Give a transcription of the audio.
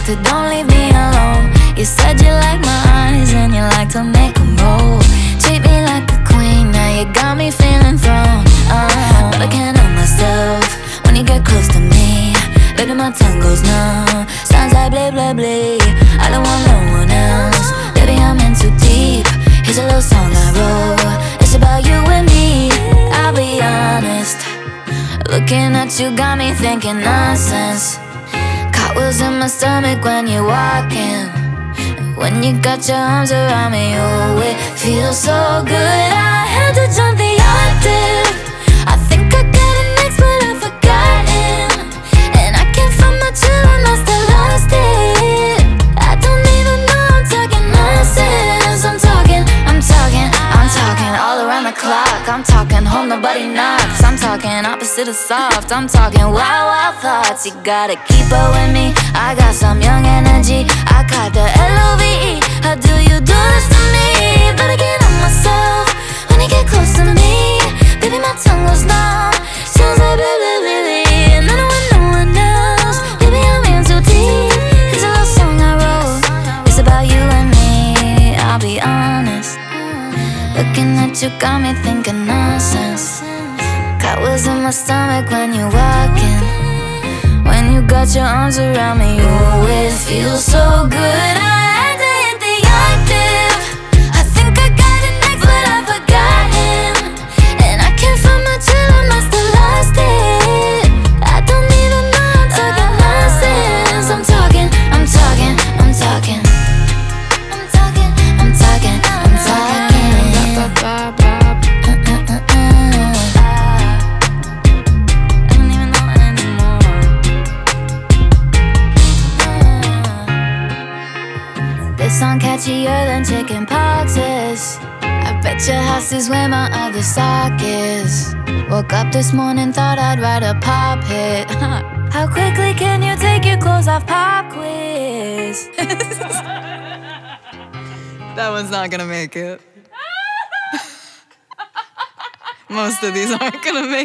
to don't leave me alone. You said you like my eyes and you like to make them roll. Treat me like a queen, now you got me feeling thrown. But I can't help myself when you get close to me. Baby, my tongue goes numb, sounds like blah, blah, blah. I don't want no one else, baby, I'm in too deep. Here's a little song I wrote, it's about you and me. I'll be honest, looking at you got me thinking nonsense. Cartwheels in my stomach when you're walking. When you got your arms around me, oh, it feels so good. I had to jump the octave. I think I got an ex, but I've forgotten. And I can't find my chill and I still lost it. I don't even know I'm talking nonsense. I'm talking all around the clock. I'm talking home, nobody knocks. I'm talking opposite of soft. I'm talking wild, wild thoughts. You gotta keep up with me, I got some young energy. I caught the L-O-V-E. How do you do this to me? But I can't help myself when you get close to me. Baby, my tongue goes numb, sounds like blah, blah, blah, blah. And I don't want no one else, baby, I'm in too deep. Here's a little song I wrote, it's about you and me. I'll be honest, looking at you got me thinking nonsense. Cartwheels in my stomach when you're walking. When you got your arms around me, oh, it feels so good. I had to hit the octave. I think I got an ex, but I've forgotten. And I can't find my chill and I still lost it. I don't even know I'm talking nonsense. I'm talking This song catchier than chicken pox is. I bet your house is where my other sock is. Woke up this morning, thought I'd write a pop hit. How quickly can you take your clothes off, pop quiz? That one's not gonna make it. Most of these aren't gonna make it.